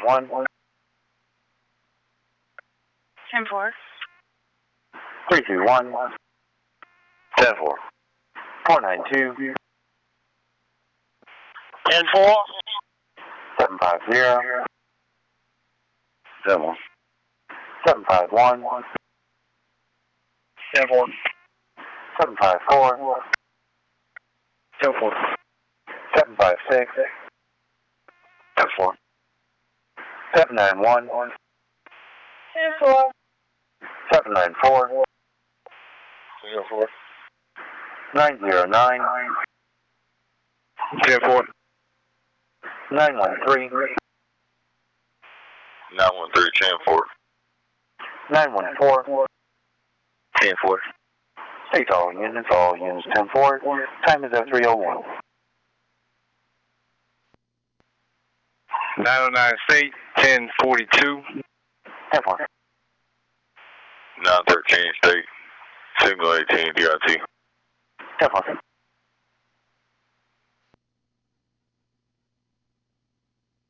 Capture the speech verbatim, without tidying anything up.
one. ten four. three two one. ten four. four nine two. ten four. seven five zero. seven one. seven five one. ten four. seven five four. ten four. seven five six. ten four. seven nine one. ten four. seven nine four. zero four. nine zero nine. ten four. nine one three. nine one three. ten four. nine one four. ten four. State all units, all units ten four. Time is at three oh one. nine oh nine state, ten forty-two. ten four. nine thirteen state, signal eighteen D R T. ten four.